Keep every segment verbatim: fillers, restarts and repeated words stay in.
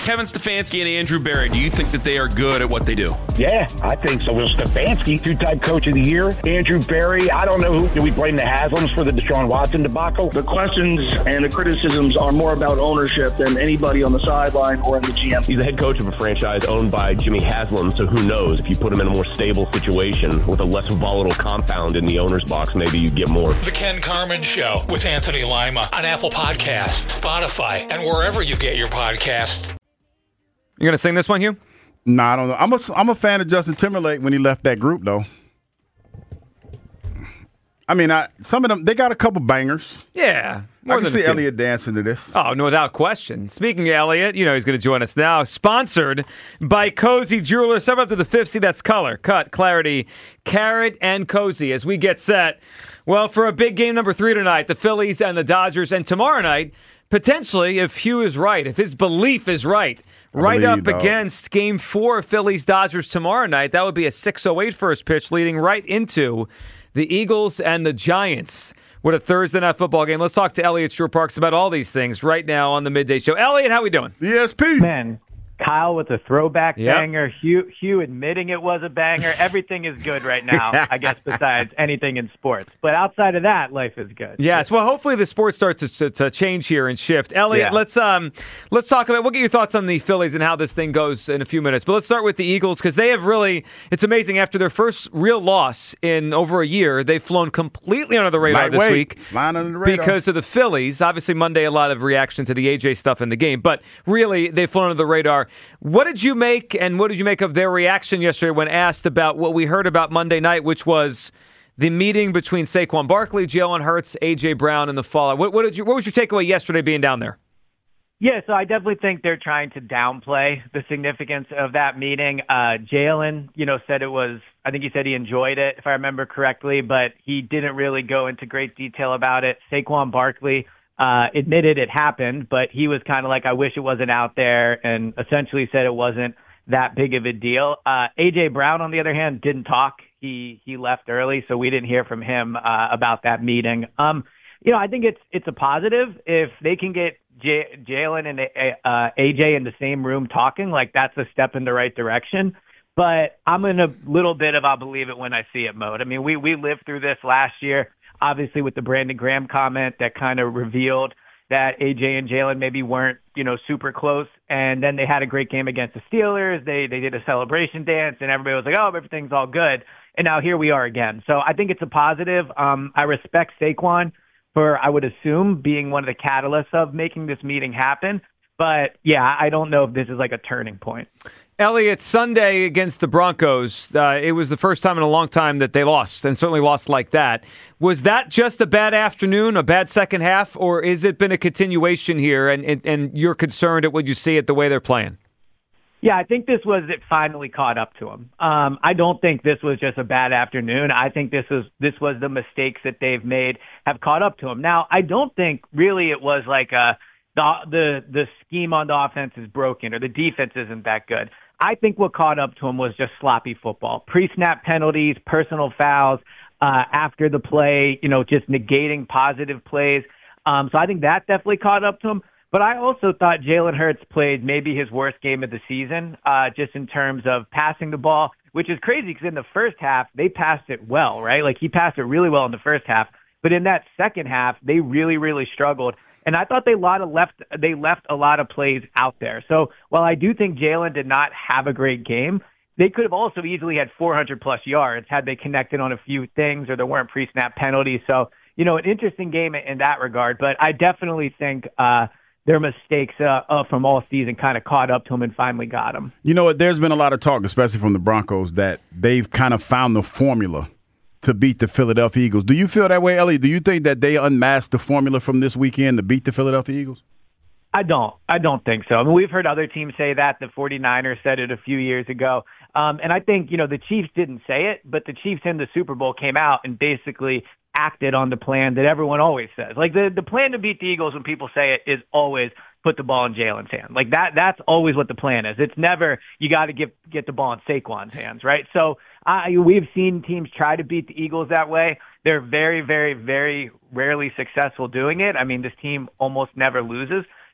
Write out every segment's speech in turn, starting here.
Kevin Stefanski and Andrew Berry, do you think that they are good at what they do? Yeah, I think so. Well, Stefanski, two-time coach of the year. Andrew Berry, I don't know who. Do we blame the Haslams for the Deshaun Watson debacle? The questions and the criticisms are more about ownership than anybody on the sideline or in the G M. He's the head coach of a franchise owned by Jimmy Haslam, so who knows? If you put him in a more stable situation with a less volatile compound in the owner's box, maybe you get more. The Ken Carman Show with Anthony Lima on Apple Podcasts, Spotify, and wherever you get your podcasts. You going to sing this one, Hugh? No, nah, I don't know. I'm a, I'm a fan of Justin Timberlake when he left that group, though. I mean, I, some of them, they got a couple bangers. Yeah. I can see Elliot dancing to this. Oh, no, without question. Speaking of Elliot, you know he's going to join us now. Sponsored by Cozy Jewelers. Step up to the fifty. That's color, cut, clarity, carrot, and cozy as we get set. Well, for a big game number three tonight, the Phillies and the Dodgers. And tomorrow night, potentially, if Hugh is right, if his belief is right, I right believe, up dog. against game four of Phillies-Dodgers tomorrow night, that would be a six oh eight first pitch leading right into the Eagles and the Giants. What a Thursday night football game. Let's talk to Elliot Shore-Parks about all these things right now on the Midday Show. Elliot, how we doing? E S P. Man, Kyle with a throwback yep. banger, Hugh, Hugh admitting it was a banger. Everything is good right now, I guess, besides anything in sports. But outside of that, life is good. Yes, well, hopefully the sport starts to, to, to change here and shift. Elliot, yeah. let's um let's talk about, we'll get your thoughts on the Phillies and how this thing goes in a few minutes. But let's start with the Eagles because they have really, it's amazing, after their first real loss in over a year, they've flown completely under the radar Lightweight. this week. Flying under the radar. Because of the Phillies. Obviously, Monday, a lot of reaction to the A J stuff in the game. But really, they've flown under the radar. What did you make, and what did you make of their reaction yesterday when asked about what we heard about Monday night, which was the meeting between Saquon Barkley, Jalen Hurts, A J Brown, and the fallout? What, what did you? What was your takeaway yesterday being down there? Yeah, so I definitely think they're trying to downplay the significance of that meeting. Uh, Jalen, you know, said it was, I think he said he enjoyed it, if I remember correctly, but he didn't really go into great detail about it. Saquon Barkley uh, admitted it happened, but he was kind of like, I wish it wasn't out there, and essentially said it wasn't that big of a deal. Uh, A J Brown, on the other hand, didn't talk. He he left early, so we didn't hear from him uh, about that meeting. Um, you know, I think it's it's a positive if they can get J- Jalen and uh, A J in the same room talking. Like, that's a step in the right direction. But I'm in a little bit of I'll believe it when I see it mode. I mean, we we lived through this last year, obviously with the Brandon Graham comment that kind of revealed that A J and Jalen maybe weren't, you know, super close. And then they had a great game against the Steelers. They they did a celebration dance, and everybody was like, oh, everything's all good. And now here we are again. So I think it's a positive. Um, I respect Saquon for, I would assume, being one of the catalysts of making this meeting happen. But, yeah, I don't know if this is like a turning point. Elliot, Sunday against the Broncos, uh, it was the first time in a long time that they lost, and certainly lost like that. Was that just a bad afternoon, a bad second half, or has it been a continuation here, and, and, and you're concerned at what you see at the way they're playing? Yeah, I think this was it finally caught up to them. Um, I don't think this was just a bad afternoon. I think this was this was the mistakes that they've made have caught up to them. Now, I don't think really it was like a, the the the scheme on the offense is broken or the defense isn't that good. I think what caught up to him was just sloppy football, pre-snap penalties, personal fouls uh, after the play, you know, just negating positive plays. Um, so I think that definitely caught up to him. But I also thought Jalen Hurts played maybe his worst game of the season, uh, just in terms of passing the ball, which is crazy because in the first half, they passed it well, right? Like, he passed it really well in the first half. But in that second half, they really, really struggled. And I thought they lot of left they left a lot of plays out there. So while I do think Jalen did not have a great game, they could have also easily had four hundred plus yards had they connected on a few things or there weren't pre-snap penalties. So, you know, an interesting game in that regard. But I definitely think uh, their mistakes uh, uh, from all season kind of caught up to them and finally got them. You know what? There's been a lot of talk, especially from the Broncos, that they've kind of found the formula to beat the Philadelphia Eagles. Do you feel that way, Ellie? Do you think that they unmasked the formula from this weekend to beat the Philadelphia Eagles? I don't. I don't think so. I mean, we've heard other teams say that. The 49ers said it a few years ago. Um, and I think, you know, the Chiefs didn't say it, but the Chiefs in the Super Bowl came out and basically acted on the plan that everyone always says. Like, the, the plan to beat the Eagles, when people say it, is always put the ball in Jalen's hand. Like, that, that's always what the plan is. It's never, you got to get, get the ball in Saquon's hands, right? So uh, we've seen teams try to beat the Eagles that way. They're very, very, very rarely successful doing it. I mean, this team almost never loses.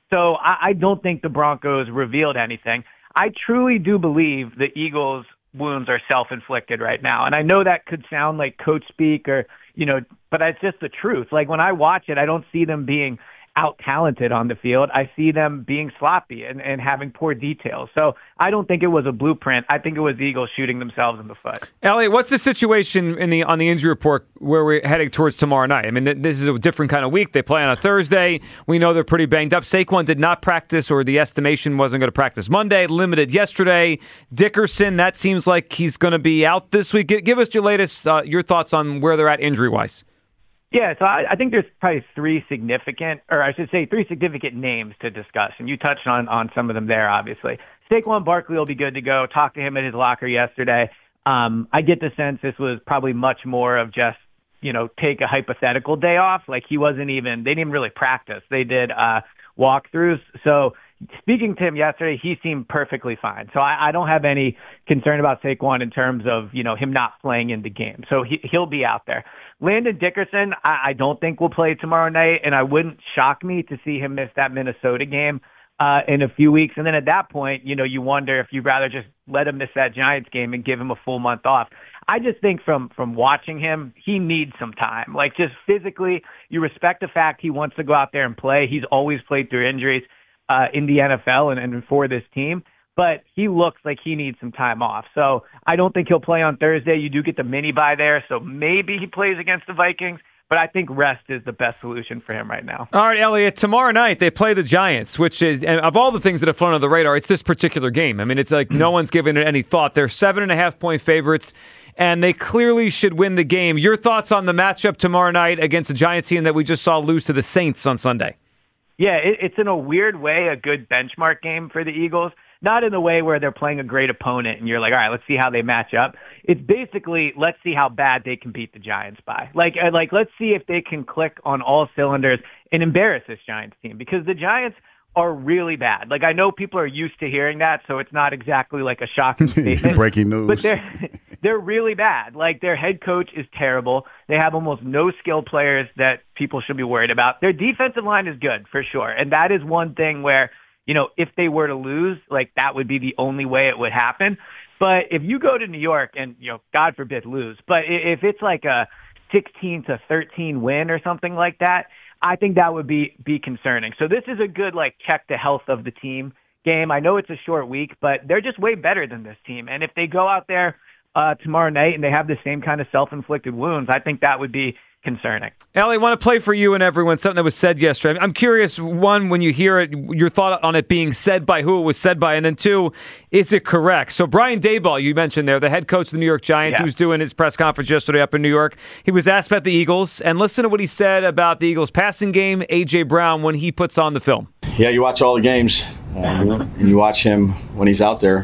So I, I don't think the Broncos revealed anything. I truly do believe the Eagles' wounds are self-inflicted right now. And I know that could sound like coach speak or, you know, but it's just the truth. Like when I watch it, I don't see them being out-talented on the field. I see them being sloppy and, and having poor details. So I don't think it was a blueprint. I think it was the Eagles shooting themselves in the foot. Elliot, what's the situation in the on the injury report where we're heading towards tomorrow night? I mean, th- this is a different kind of week. They play on a Thursday. We know they're pretty banged up. Saquon did not practice, or the estimation wasn't going to practice Monday, limited yesterday. Dickerson, that seems like he's going to be out this week. G- give us your latest, uh, your thoughts on where they're at injury-wise. Yeah, so I, I think there's probably three significant, or I should say three significant names to discuss, and you touched on, on some of them there, obviously. Saquon Barkley will be good to go. Talked to him at his locker yesterday. Um, I get the sense this was probably much more of just, you know, take a hypothetical day off. Like he wasn't even, they didn't even really practice. They did uh, walkthroughs. So speaking to him yesterday, he seemed perfectly fine. So I, I don't have any concern about Saquon in terms of, you know, him not playing in the game. So he, he'll be out there. Landon Dickerson, I, I don't think will play tomorrow night, and I wouldn't shock me to see him miss that Minnesota game uh, in a few weeks. And then at that point, you know, you wonder if you'd rather just let him miss that Giants game and give him a full month off. I just think from from watching him, he needs some time. Like just physically, you respect the fact he wants to go out there and play. He's always played through injuries uh, in the N F L and, and for this team. But he looks like he needs some time off. So I don't think he'll play on Thursday. You do get the mini bye there, so maybe he plays against the Vikings. But I think rest is the best solution for him right now. All right, Elliot, tomorrow night they play the Giants, which is, and of all the things that have flown under the radar, it's this particular game. I mean, it's like mm-hmm. no one's given it any thought. They're seven and a half point favorites, and they clearly should win the game. Your thoughts on the matchup tomorrow night against the Giants team that we just saw lose to the Saints on Sunday? Yeah, it, it's in a weird way a good benchmark game for the Eagles. Not in the way where they're playing a great opponent and you're like, all right, let's see how they match up. It's basically, let's see how bad they can beat the Giants by. Like, like let's see if they can click on all cylinders and embarrass this Giants team, because the Giants are really bad. Like, I know people are used to hearing that, so it's not exactly like a shocking statement. Breaking news. But they're, they're really bad. Like, their head coach is terrible. They have almost no skilled players that people should be worried about. Their defensive line is good, for sure. And that is one thing where, you know, if they were to lose, like that would be the only way it would happen. But if you go to New York and, you know, God forbid lose, but if it's like a sixteen to thirteen win or something like that, I think that would be, be concerning. So this is a good, like, check the health of the team game. I know it's a short week, but they're just way better than this team. And if they go out there uh, tomorrow night and they have the same kind of self-inflicted wounds, I think that would be concerning. Ellie, I want to play for you and everyone something that was said yesterday. I'm curious, one, when you hear it, your thought on it being said by who it was said by, and then two, is it correct? So Brian Daboll, you mentioned there, the head coach of the New York Giants, yeah. He was doing his press conference yesterday up in New York. He was asked about the Eagles, and listen to what he said about the Eagles passing game, A J. Brown, when he puts on the film. Yeah, you watch all the games, um, and you watch him when he's out there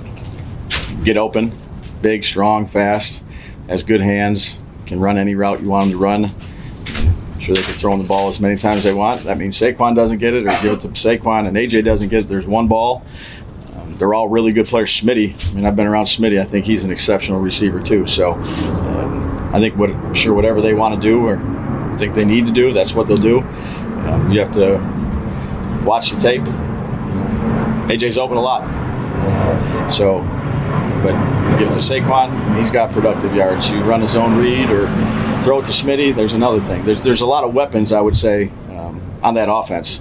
get open, big, strong, fast, has good hands, can run any route you want him to run. I'm sure they can throw him the ball as many times as they want. That means Saquon doesn't get it, or give it to Saquon, and A J doesn't get it. There's one ball. Um, they're all really good players. Smitty, I mean, I've been around Smitty. I think he's an exceptional receiver too. So um, I think what, I'm sure whatever they want to do or think they need to do, that's what they'll do. Um, you have to watch the tape. A J's open a lot. Uh, so, but give it to Saquon, he's got productive yards. You run his own read or throw it to Smitty, there's another thing. There's there's a lot of weapons, I would say, um, on that offense.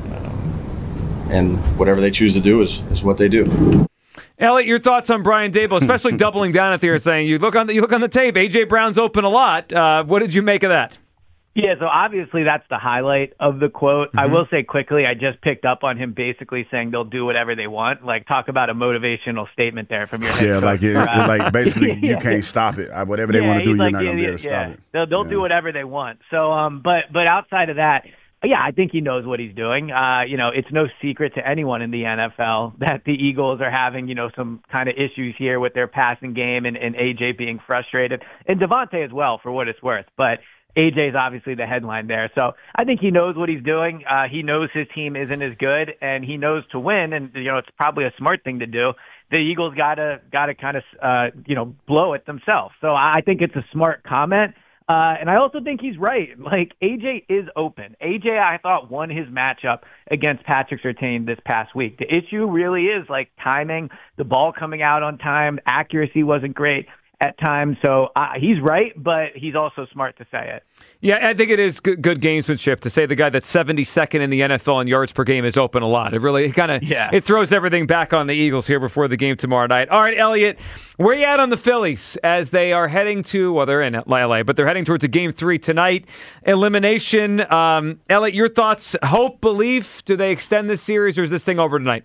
Um, and whatever they choose to do is, is what they do. Elliot, your thoughts on Brian Daboll, especially doubling down at there, saying you look on the, you look on the tape, A J. Brown's open a lot. Uh, what did you make of that? Yeah, so obviously that's the highlight of the quote. Mm-hmm. I will say quickly, I just picked up on him basically saying they'll do whatever they want. Like, talk about a motivational statement there from your head Yeah, coach. like, it, uh, like basically you yeah. can't stop it. Whatever they yeah, want to do, you're like, not yeah, going to be able to yeah. stop it. They'll, they'll yeah. do whatever they want. So, um, but but outside of that, yeah, I think he knows what he's doing. Uh, you know, it's no secret to anyone in the N F L that the Eagles are having, you know, some kind of issues here with their passing game and, and A J being frustrated. And Devontae as well, for what it's worth. But A J's obviously the headline there. So I think he knows what he's doing. Uh, he knows his team isn't as good, and he knows to win. And, you know, it's probably a smart thing to do. The Eagles got to got to kind of, uh, you know, blow it themselves. So I think it's a smart comment. Uh, and I also think he's right. Like, A J is open. A J, I thought, won his matchup against Patrick Surtain this past week. The issue really is, like, timing, the ball coming out on time, accuracy wasn't great at times. So uh, he's right, but he's also smart to say it. Yeah, I think it is good, good gamesmanship to say the guy that's seventy-second in the N F L in yards per game is open a lot. It really kind of yeah. it throws everything back on the Eagles here before the game tomorrow night. All right, Elliot, where you at on the Phillies as they are heading to, well, they're in L A, but they're heading towards a game three tonight. Elimination. Um, Elliot, your thoughts, hope, belief, do they extend this series or is this thing over tonight?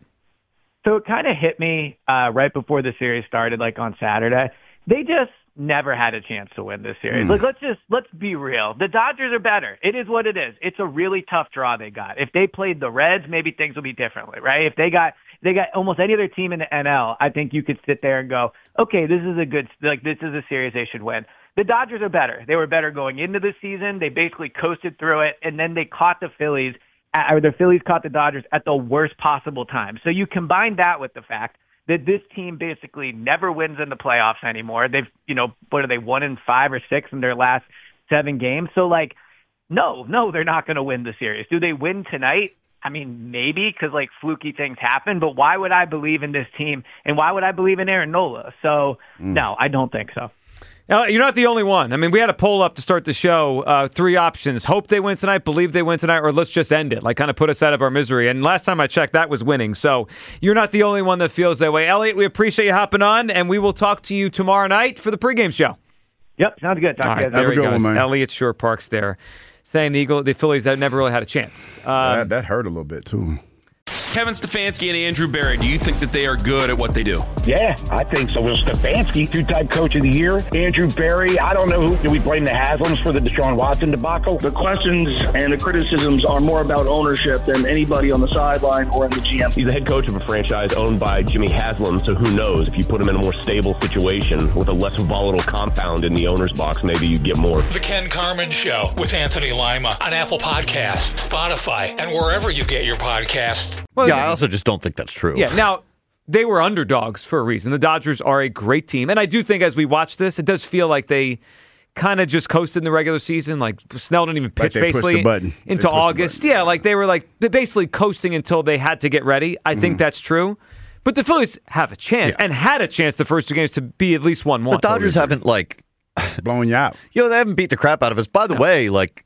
So it kind of hit me uh, right before the series started, like on Saturday. They just never had a chance to win this series. Mm. Like, let's just, let's be real. The Dodgers are better. It is what it is. It's a really tough draw they got. If they played the Reds, maybe things would be differently, right? If they got, they got almost any other team in the N L, I think you could sit there and go, okay, this is a good, like, this is a series they should win. The Dodgers are better. They were better going into the season. They basically coasted through it, and then they caught the Phillies, or the Phillies caught the Dodgers at the worst possible time. So you combine that with the fact that this team basically never wins in the playoffs anymore. They've, you know, what are they, one in five or six in their last seven games? So, like, no, no, they're not going to win the series. Do they win tonight? I mean, maybe, because, like, fluky things happen, but why would I believe in this team, and why would I believe in Aaron Nola? So, mm. no, I don't think so. Now, you're not the only one. I mean, we had a poll up to start the show. Uh, three options. Hope they win tonight, believe they win tonight, or let's just end it. Like, kind of put us out of our misery. And last time I checked, that was winning. So you're not the only one that feels that way. Elliot, we appreciate you hopping on, and we will talk to you tomorrow night for the pregame show. Yep, sounds good. Talk All to you right, guys. there he goes. One, Elliot Shore Parks there, saying the Eagle, the Phillies have never really had a chance. Um, that, that hurt a little bit, too. Kevin Stefanski and Andrew Berry, do you think that they are good at what they do? Yeah, I think so. Will Stefanski, two-time coach of the year. Andrew Berry, I don't know who. Do we blame the Haslams for the Deshaun Watson debacle? The questions and the criticisms are more about ownership than anybody on the sideline or in the G M. He's the head coach of a franchise owned by Jimmy Haslam, so who knows? If you put him in a more stable situation with a less volatile compound in the owner's box, maybe you get more. The Ken Carman Show with Anthony Lima on Apple Podcasts, Spotify, and wherever you get your podcasts. Well, yeah, I also just don't think that's true. Yeah, now, they were underdogs for a reason. The Dodgers are a great team. And I do think as we watch this, it does feel like they kind of just coasted in the regular season. Like, Snell didn't even pitch, like basically, into August. Yeah, like they were like basically coasting until they had to get ready. I mm-hmm. think that's true. But the Phillies have a chance yeah. and had a chance the first two games to be at least one one. The Dodgers haven't, like... blown you out. You know, they haven't beat the crap out of us. By the no. way, like,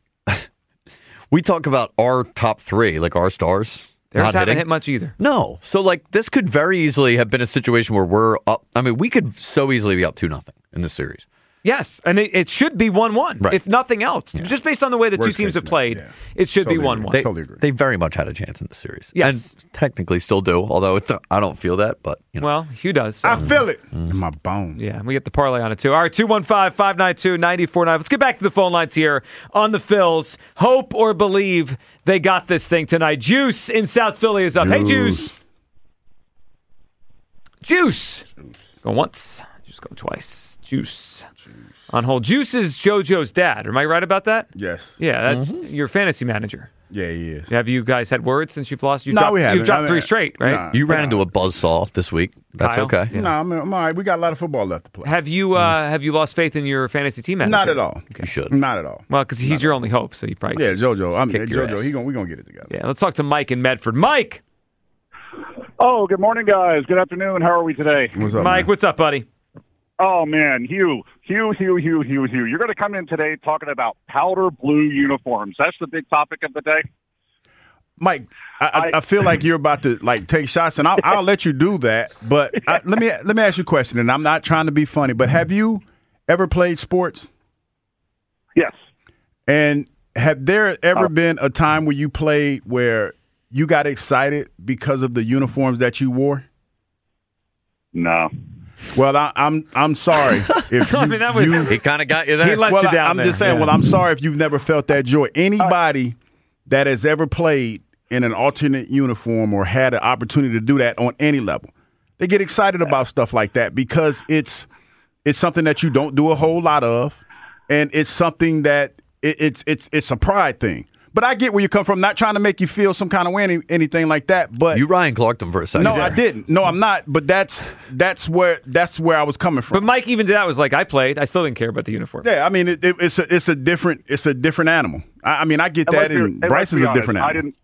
we talk about our top three, like our stars... Theirs haven't hitting. hit much either. No. So, like, this could very easily have been a situation where we're up. I mean, we could so easily be up two nothing in this series. Yes, and it, it should be one one, right. if nothing else. Yeah. Just based on the way the Worst two teams have played, yeah. it should totally be one one. They, totally agree. They very much had a chance in the series. Yes. And technically still do, although it's, I don't feel that. But you know. Well, Hugh does. So. I feel it mm. in my bones. Yeah, we get the parlay on it, too. All right, two one five, five nine two, nine four nine. Let's get back to the phone lines here on the Phils. Hope or believe they got this thing tonight. Juice in South Philly is up. Juice. Hey, Juice. Juice. Juice. Go once. Just go twice. Juice. Juice. On hold. Juice is JoJo's dad. Am I right about that? Yes. Yeah, that's mm-hmm. your fantasy manager. Yeah, he is. Have you guys had words since you've lost? You've no, dropped, we haven't. You've dropped I mean, three straight, right? Nah, you ran nah. into a buzzsaw this week. That's Kyle? okay. Yeah. No, I'm, I'm all right. We got a lot of football left to play. Have you uh, have you lost faith in your fantasy team manager? Not at all. Okay. You should. Not at all. Well, because he's Not your only hope, so you probably yeah, JoJo. I'm kick JoJo. He gonna we gonna get it together. Yeah, let's talk to Mike in Medford. Mike. Oh, good morning, guys. Good afternoon. How are we today? What's up, Mike? Man? What's up, buddy? Oh, man, Hugh, Hugh, Hugh, Hugh, Hugh, Hugh. You're going to come in today talking about powder blue uniforms. That's the big topic of the day. Mike, I, I, I feel like you're about to like take shots, and I'll, I'll let you do that. But I, let me let me ask you a question, and I'm not trying to be funny, but have you ever played sports? Yes. And have there ever oh. been a time where you played where you got excited because of the uniforms that you wore? No. Well, I, I'm I'm sorry. If you, I mean, that was, you, he kind of got you there. He let well, you down I, I'm there. just saying. Yeah. Well, I'm sorry if you've never felt that joy. Anybody that has ever played in an alternate uniform or had an opportunity to do that on any level, they get excited about stuff like that because it's it's something that you don't do a whole lot of, and it's something that it, it's it's it's a pride thing. But I get where you come from. Not trying to make you feel some kind of way, any, anything like that. But you Ryan Clarked them for a second. No, I didn't. No, I'm not. But that's that's where that's where I was coming from. But Mike even did that. Was like, I played. I still didn't care about the uniform. Yeah, I mean, it, it, it's a it's a different it's a different animal. I, I mean, I get And that, let's and be- Bryce let's is be a different honest, animal. I didn't.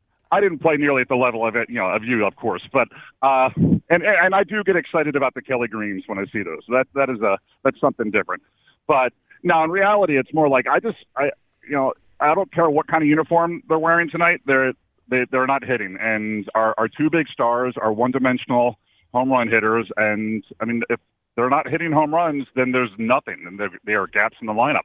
I didn't play nearly at the level of it, you know, of you, of course, but uh, and and I do get excited about the Kelly Greens when I see those. That that is a that's something different. But now in reality, it's more like I just I you know I don't care what kind of uniform they're wearing tonight. They're they they're not hitting, and our our two big stars are one dimensional home run hitters, and I mean if they're not hitting home runs, then there's nothing, and there there are gaps in the lineup,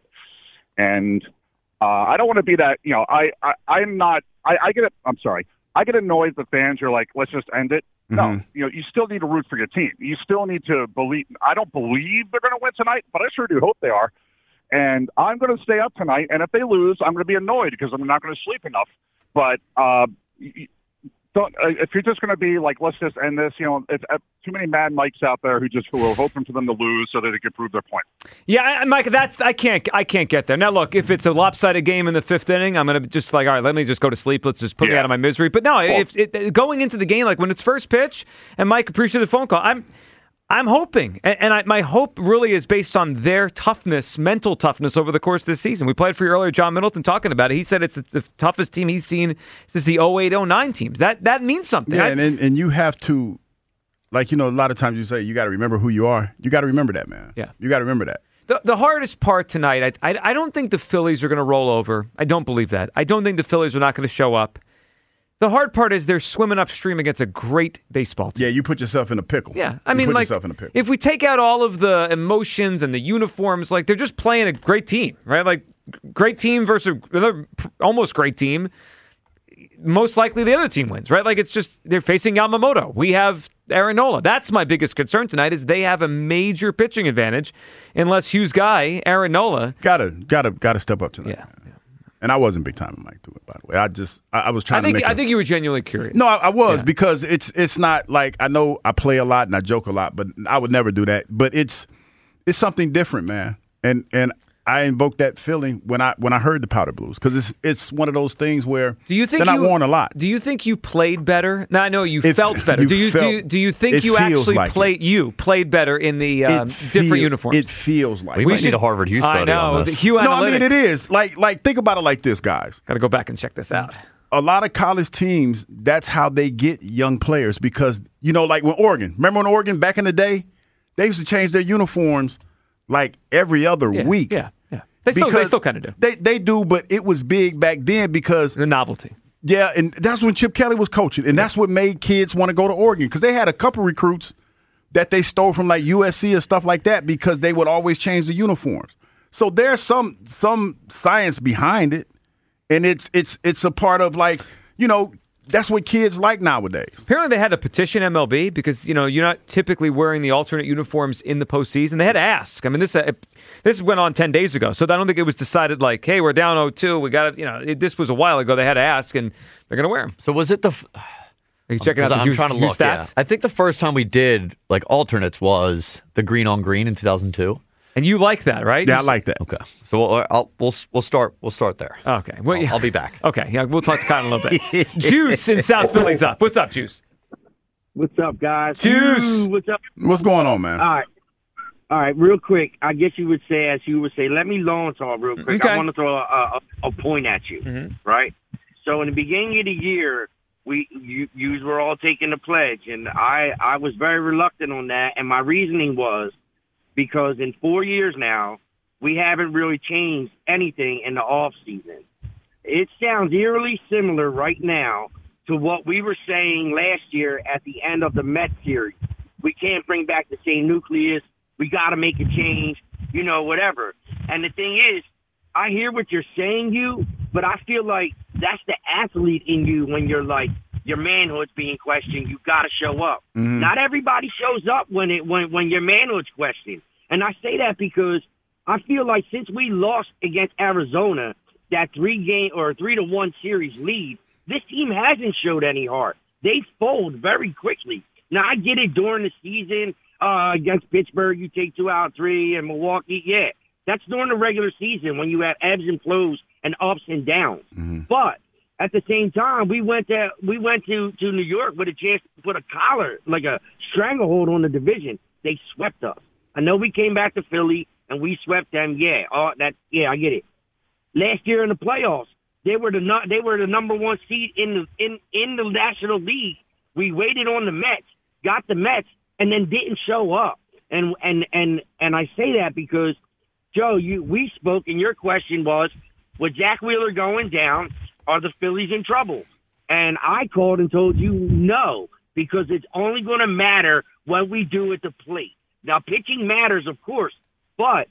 and uh, I don't want to be that. You know, I, I I'm not. I, I get it. I'm sorry. I get annoyed that fans are like, let's just end it. No, Mm-hmm. you know, you still need to root for your team. You still need to believe. I don't believe they're going to win tonight, but I sure do hope they are. And I'm going to stay up tonight. And if they lose, I'm going to be annoyed because I'm not going to sleep enough. But uh, you- don't, uh, if you're just going to be like, let's just end this, you know, it's uh, too many Mad Mikes out there who just who are hoping for them to lose so that they can prove their point. Yeah, I, Mike, that's I can't I can't get there. Now, look, if it's a lopsided game in the fifth inning, I'm gonna just like, all right, let me just go to sleep. Let's just put me Yeah. out of my misery. But no, Well- if it, going into the game, like when it's first pitch, and Mike appreciated the phone call, I'm I'm hoping, and, and I, my hope really is based on their toughness, mental toughness over the course of this season. We played for you earlier, John Middleton, talking about it. He said it's the, the toughest team he's seen since the oh eight oh nine teams. That that means something. Yeah, I- and, and and you have to, like, you know, a lot of times you say you got to remember who you are. You got to remember that, man. Yeah. You got to remember that. The, the hardest part tonight, I, I, I don't think the Phillies are going to roll over. I don't believe that. I don't think the Phillies are not going to show up. The hard part is they're swimming upstream against a great baseball team. Yeah, you put yourself in a pickle. Yeah, I You mean, put like, yourself in a pickle. if we take out all of the emotions and the uniforms, like, they're just playing a great team, right? Like, great team versus another pr- almost great team. Most likely the other team wins, right? Like, it's just they're facing Yamamoto. We have Aaron Nola. That's my biggest concern tonight is they have a major pitching advantage unless Hughes' guy, Aaron Nola. Gotta, gotta, gotta step up tonight. Yeah. And I wasn't big time with Mike doing it, by the way. I just, I, I was I trying think to make. I a- think you were genuinely curious. No, I, I was Yeah. because it's it's not like I know I play a lot and I joke a lot, but I would never do that. But it's it's something different, man. And and I invoked that feeling when I when I heard the Powder Blues because it's it's one of those things where Do you think they're you, not worn a lot. Do you think you played better? Now I know you It- felt better. you do you do felt- you, do you think it you feels actually like played you played better in the um, It different feel- uniforms? It feels like We, it. might need a Harvard Hughes I study know on the this. Hugh No, Analytics. I mean it is like like think about it like this, guys. Got to go back and check this out. A lot of college teams, that's how they get young players because you know, like when Oregon. Remember when Oregon back in the day, they used to change their uniforms like every other Yeah, week. Yeah, yeah. They still they Because still kind of do. They they do, but it was big back then because The novelty. yeah, and that's when Chip Kelly was coaching, and that's what made kids want to go to Oregon because they had a couple recruits that they stole from like U S C and stuff like that because they would always change the uniforms. So there's some some science behind it, and it's it's it's a part of like you know that's what kids like nowadays. Apparently, they had to petition M L B because you know you're not typically wearing the alternate uniforms in the postseason. They had to ask. I mean, this uh, this went on ten days ago, so I don't think it was decided like, hey, we're down oh two. We got to, you know, it, this was a while ago. They had to ask, and they're going to wear them. So was it the? F- Are you checking out Because the I'm Hughes, trying to Hughes look. yeah. stats? I think the first time we did like alternates was the green on green in two thousand two. And you like that, right? Yeah, I You- like that. Okay, so we'll I'll, we'll we'll start we'll start there. Okay, well, I'll, yeah. I'll be back. Okay, yeah, we'll talk to Cotton a little bit. Juice in South Philly's up. What's up, Juice? What's up, guys? Juice. Ooh, what's up? What's going on, man? All right. All right, real quick. I guess you would say, as you would say, let me lawn talk real quick. Okay. I want to throw a, a, a point at you, Mhm. right? So in the beginning of the year, we you you were all taking the pledge, and I I was very reluctant on that, and my reasoning was because in four years now, we haven't really changed anything in the off season. It sounds eerily similar right now to what we were saying last year at the end of the Mets series. We can't bring back the same nucleus. We got to make a change, you know, whatever. And the thing is, I hear what you're saying, you, but I feel like that's the athlete in you when you're like, your manhood's being questioned. You got to show up. Mhm. Not everybody shows up when it when, when your manhood's questioned. And I say that because I feel like since we lost against Arizona, that three game or three to one series lead, this team hasn't showed any heart. They fold very quickly. Now I get it during the season uh, against Pittsburgh, you take two out of three, and Milwaukee, yeah, that's during the regular season when you have ebbs and flows and ups and downs. Mm-hmm. But at the same time, we went to we went to, to New York with a chance to put a collar, like a stranglehold on the division. They swept us. I know we came back to Philly and we swept them. Yeah, oh, that yeah, I get it. Last year in the playoffs, they were the nu- they were the number one seed in the in, in the National League. We waited on the Mets, got the Mets, and then didn't show up. And and and and I say that because, Joe, you we spoke, and your question was, with Zach Wheeler going down, are the Phillies in trouble? And I called and told you no, because it's only going to matter what we do at the plate. Now, pitching matters, of course, but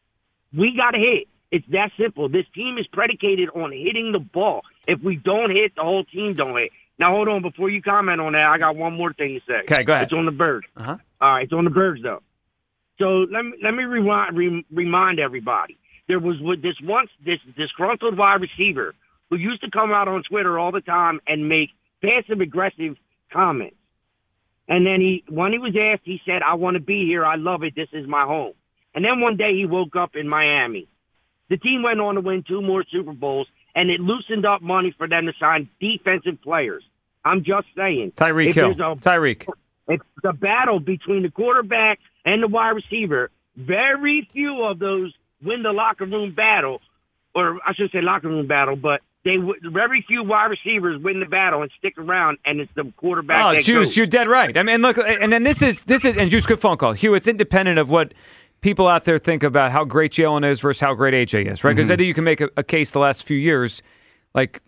we got to hit. It's that simple. This team is predicated on hitting the ball. If we don't hit, the whole team don't hit. Now, hold on. Before you comment on that, I got one more thing to say. Okay, go ahead. It's on the Birds. Uh-huh. All right, it's on the Birds, though. So let me let me rewind, re, remind everybody. There was with this once this disgruntled wide receiver who used to come out on Twitter all the time and make passive-aggressive comments. And then he, when he was asked, he said, I want to be here. I love it. This is my home. And then one day he woke up in Miami. The team went on to win two more Super Bowls, and it loosened up money for them to sign defensive players. I'm just saying. Tyreek Hill. Tyreek. It's the battle between the quarterback and the wide receiver. Very few of those win the locker room battle, or I should say locker room battle, but they very few wide receivers win the battle and stick around, and it's the quarterback. Oh, that Juice, goes. you're dead right. I mean, look, and then this is this is and Juice, good phone call, Hugh. It's independent of what people out there think about how great Jalen is versus how great A J is, right? Because Mm-hmm. I think you can make a, a case the last few years, like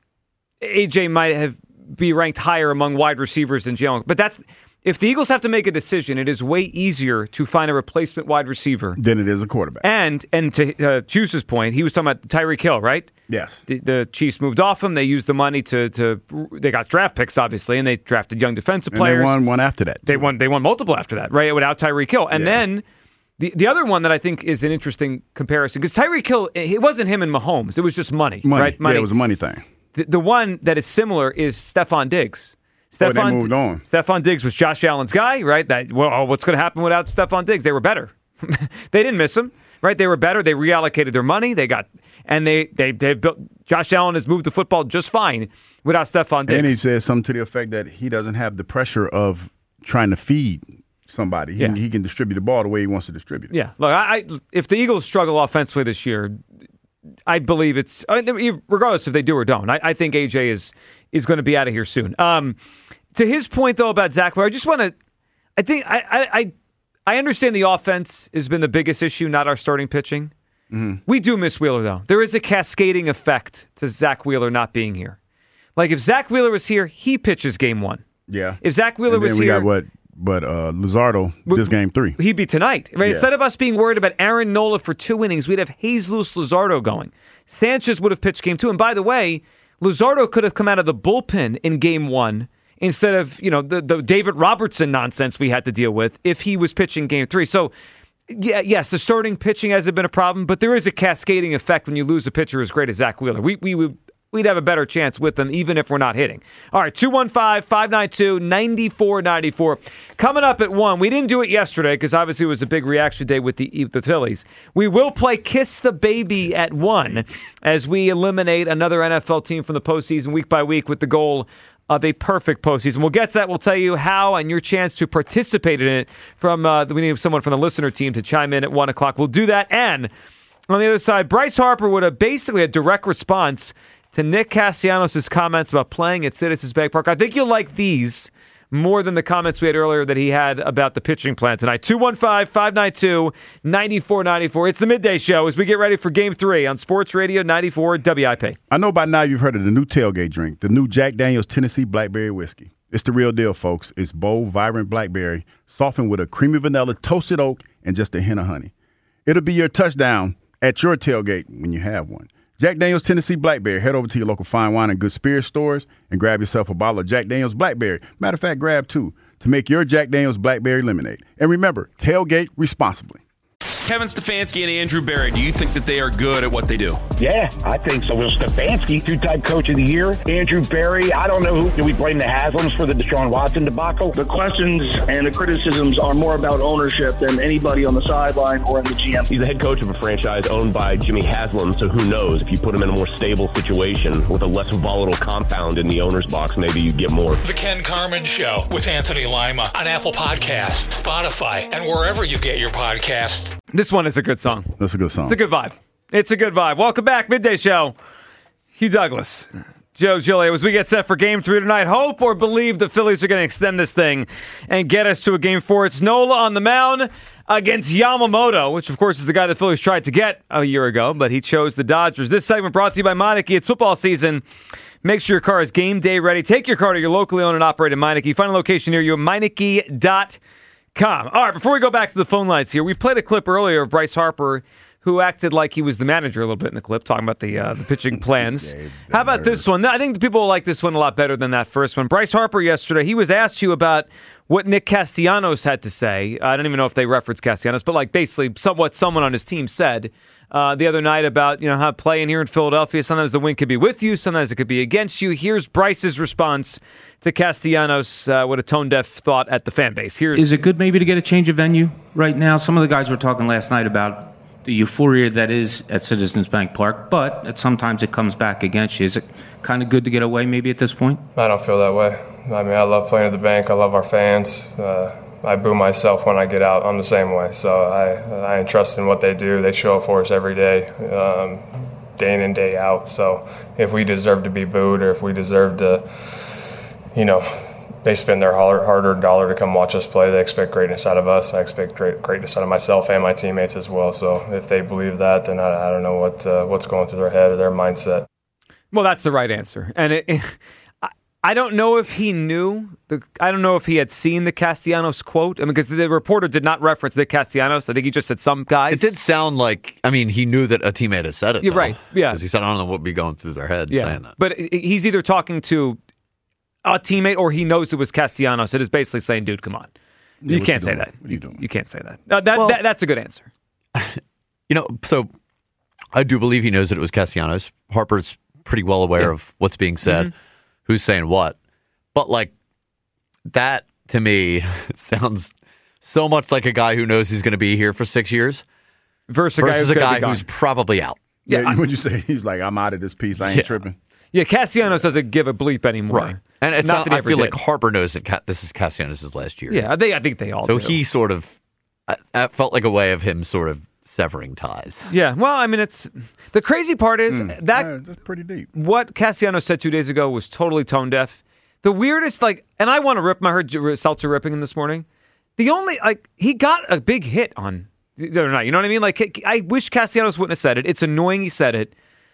A J might have be ranked higher among wide receivers than Jalen, but that's. If the Eagles have to make a decision, it is way easier to find a replacement wide receiver than it is a quarterback. And and to uh, Juice's point, he was talking about Tyreek Hill, right? Yes. The, the Chiefs moved off him. They used the money to to they got draft picks, obviously, and they drafted young defensive And players. they won one after that. They won. They won multiple after that, right? Without Tyreek Hill, and Yeah. then the the other one that I think is an interesting comparison because Tyreek Hill, it wasn't him and Mahomes. It was just money, Money. right? Money. Yeah, it was a money thing. The, the one that is similar is Stephon Diggs. Oh, they moved on. Stephon Diggs was Josh Allen's guy, right? That well, what's going to happen without Stephon Diggs? They were better. They didn't miss him, right? They were better. They reallocated their money. They got and they they they built. Josh Allen has moved the football just fine without Stephon Diggs. And he says something to the effect that he doesn't have the pressure of trying to feed somebody. He, Yeah. he can distribute the ball the way he wants to distribute it. Yeah, look, I, I if the Eagles struggle offensively this year, I believe it's I mean, regardless if they do or don't. I, I think A J is is going to be out of here soon. Um, to his point though about Zach Wheeler, I just want to. I think I, I I I understand the offense has been the biggest issue, not our starting pitching. Mm-hmm. We do miss Wheeler though. There is a cascading effect to Zach Wheeler not being here. Like if Zach Wheeler was here, he pitches game one. Yeah. If Zach Wheeler and then was we here, got what? But uh, Luzardo, this game three. He'd be tonight. Right? Yeah. Instead of us being worried about Aaron Nola for two innings, we'd have Jesus Luzardo going. Sanchez would have pitched game two. And by the way, Luzardo could have come out of the bullpen in game one instead of, you know, the, the David Robertson nonsense we had to deal with if he was pitching game three. So, yeah, yes, the starting pitching hasn't been a problem, but there is a cascading effect when you lose a pitcher as great as Zach Wheeler. We we would we'd have a better chance with them even if we're not hitting. All right, two one five, five nine two, nine four nine four. Coming up at one. We didn't do it yesterday because obviously it was a big reaction day with the, the Phillies. We will play Kiss the Baby at one as we eliminate another N F L team from the postseason week by week with the goal of a perfect postseason. We'll get to that. We'll tell you how and your chance to participate in it. From uh, we need someone from the listener team to chime in at one o'clock. We'll do that. And on the other side, Bryce Harper would have basically a direct response to Nick Castellanos' comments about playing at Citizens Bank Park. I think you'll like these more than the comments we had earlier that he had about the pitching plan tonight. two one five, five nine two, nine four nine four. It's the Midday Show as we get ready for Game three on Sports Radio ninety-four W I P. I know by now you've heard of the new tailgate drink, the new Jack Daniel's Tennessee Blackberry Whiskey. It's the real deal, folks. It's bold, vibrant blackberry, softened with a creamy vanilla, toasted oak, and just a hint of honey. It'll be your touchdown at your tailgate when you have one. Jack Daniel's Tennessee Blackberry. Head over to your local fine wine and good spirit stores and grab yourself a bottle of Jack Daniel's Blackberry. Matter of fact, grab two to make your Jack Daniel's Blackberry lemonade. And remember, tailgate responsibly. Kevin Stefanski and Andrew Berry, do you think that they are good at what they do? Yeah, I think so. Will Stefanski, two-time coach of the year. Andrew Berry, I don't know who. Do we blame the Haslams for the Deshaun Watson debacle? The questions and the criticisms are more about ownership than anybody on the sideline or in the G M. He's the head coach of a franchise owned by Jimmy Haslam, so who knows? If you put him in a more stable situation with a less volatile compound in the owner's box, maybe you get more. The Ken Carman Show with Anthony Lima on Apple Podcasts, Spotify, and wherever you get your podcasts. This one is a good song. That's a good song. It's a good vibe. It's a good vibe. Welcome back, Midday Show. Hugh Douglas, Joe Giglio, as we get set for Game Three tonight. Hope or believe the Phillies are going to extend this thing and get us to a Game Four. It's Nola on the mound against Yamamoto, which of course is the guy the Phillies tried to get a year ago, but he chose the Dodgers. This segment brought to you by Meineke. It's football season. Make sure your car is game day ready. Take your car to your locally owned and operated Meineke. Find a location near you at Meineke dot com. All right, before we go back to the phone lines here, we played a clip earlier of Bryce Harper, who acted like he was the manager a little bit in the clip, talking about the uh, the pitching plans. How about this one? I think the people will like this one a lot better than that first one. Bryce Harper yesterday, he was asked you about what Nick Castellanos had to say. I don't even know if they referenced Castellanos, but like basically some, what someone on his team said uh, the other night about, you know, how playing here in Philadelphia, sometimes the win could be with you, sometimes it could be against you. Here's Bryce's response to Castellanos, uh, what a tone-deaf thought at the fan base. Here's Is it good maybe to get a change of venue right now? Some of the guys were talking last night about the euphoria that is at Citizens Bank Park, but at sometimes it comes back against you. Is it kind of good to get away maybe at this point? I don't feel that way. I mean, I love playing at the bank. I love our fans. Uh, I boo myself when I get out. I'm the same way. So I, I trust in what they do. They show up for us every day, um, day in and day out. So if we deserve to be booed or if we deserve to, you know, they spend their hard-earned dollar to come watch us play. They expect greatness out of us. I expect great, greatness out of myself and my teammates as well. So if they believe that, then I, I don't know what uh, what's going through their head or their mindset. Well, that's the right answer. And it, it, I, I don't know if he knew. The, I don't know if he had seen the Castellanos quote. I mean, because the reporter did not reference Nick Castellanos. I think he just said some guys. It did sound like, I mean, he knew that a teammate had said it. You're though, right. Yeah. Because he said, I don't know what would be going through their head yeah. saying that. But he's either talking to a teammate or he knows it was Castellanos. It is basically saying, dude, come on. Yeah, you can't you say doing? that. What are you doing? You can't say that. Uh, that, Well- that. That's a good answer. You know, so I do believe he knows that it was Castellanos. Harper's pretty well aware Yeah. of what's being said, Mhm. who's saying what. But, like, that to me sounds so much like a guy who knows he's going to be here for six years Versus a guy versus who's a gonna guy be gone. who's probably out. Yeah, Yeah, I- when you say he's like, I'm out of this piece, I ain't Yeah. tripping. Yeah, Castellanos doesn't give a bleep anymore. And it's Not not, that he I ever feel did. like Harper knows that Ca- this is Castellanos' last year. Yeah, they, I think they all So do. he sort of, I- that felt like a way of him sort of severing ties. Yeah, well, I mean, it's the crazy part is Mm. that Yeah, that's pretty deep. what Castellanos said two days ago was totally tone deaf. The weirdest, like, and I want to rip. I heard J- Seltzer ripping him this morning. The only, like, he got a big hit on the other night. You know what I mean? Like, I wish Castellanos wouldn't have said it. It's annoying he said it.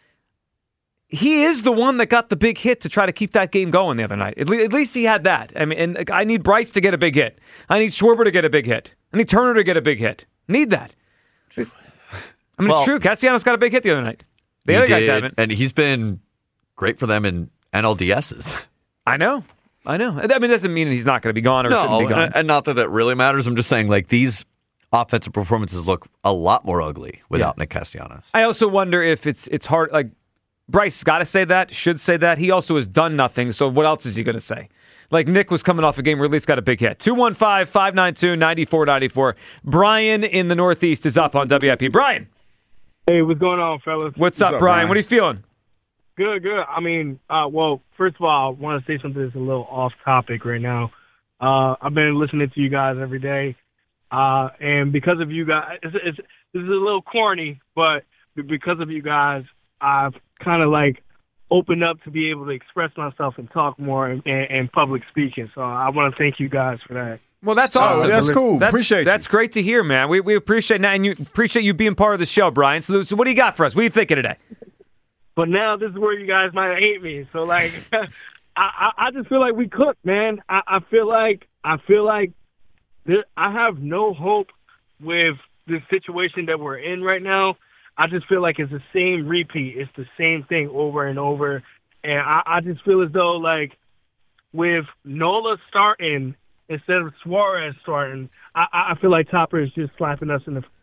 He is the one that got the big hit to try to keep that game going the other night. At, le- at least he had that. I mean, and like, I need Bryce to get a big hit. I need Schwarber to get a big hit. I need Turner to get a big hit. Need that. It's- I mean, Well, it's true. Castellanos got a big hit the other night. The He other guys did, haven't. And he's been great for them in N L D Ss. I know. I know. I mean, it doesn't mean he's not going to be gone or shouldn't No, be gone. and, and not that that really matters. I'm just saying, like, these offensive performances look a lot more ugly without Nick Castellanos. I also wonder if it's it's hard. Like, Bryce got to say that, should say that. He also has done nothing, so what else is he going to say? Like, Nick was coming off a game where at least got a big hit. two one five, five nine two, nine four nine four. Brian in the Northeast is up on W I P. Brian. Hey, what's going on, fellas? What's, up, Brian? What are you feeling? Good, good. I mean, uh, well, first of all, I want to say something that's a little off topic right now. Uh, I've been listening to you guys every day, uh, and because of you guys, it's, it's, this is a little corny, but because of you guys, I've kind of like opened up to be able to express myself and talk more in, in, in public speaking. So I want to thank you guys for that. Well, that's Oh, awesome. that's cool. That's, Appreciate you. That's great to hear, man. We we appreciate that, and you appreciate you being part of the show, Brian. So, so what do you got for us? What are you thinking today? But now this is where you guys might hate me. So like, I, I I just feel like we cooked, man. I, I feel like I feel like there, I have no hope with the situation that we're in right now. I just feel like it's the same repeat. It's the same thing over and over. And I, I just feel as though like with Nola starting instead of Suarez starting, I, I feel like Topper is just slapping us in the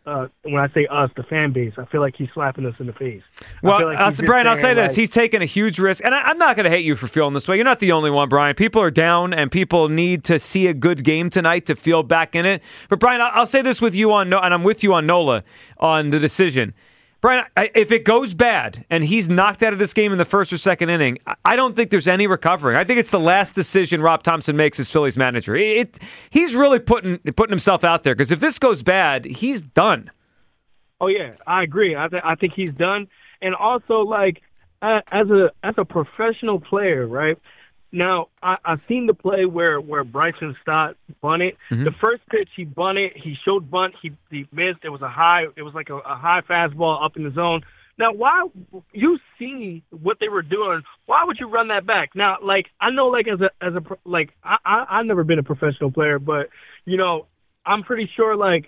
uh, when I say us, the fan base, I feel like he's slapping us in the face. I Well, feel like I'll, he's just Brian, I'll say saying, this. like- He's taking a huge risk. And I, I'm not going to hate you for feeling this way. You're not the only one, Brian. People are down, and people need to see a good game tonight to feel back in it. But, Brian, I'll, I'll say this with you on, and I'm with you on Nola on the decision. Brian, I, if it goes bad and he's knocked out of this game in the first or second inning, I, I don't think there's any recovering. I think it's the last decision Rob Thompson makes as Phillies manager. It, it He's really putting putting himself out there, because if this goes bad, he's done. Oh yeah, I agree. I th- I think he's done. And also, like uh, as a as a professional player, right now, I, I've seen the play where where Bryson Stott bunted. Mhm. The first pitch he bunted, he showed bunt, he he missed. It was a high. It was like a, a high fastball up in the zone. Now, why you see what they were doing? Why would you run that back? Now, like I know, like as a as a pro- like I, I I've never been a professional player, but you know, I'm pretty sure like.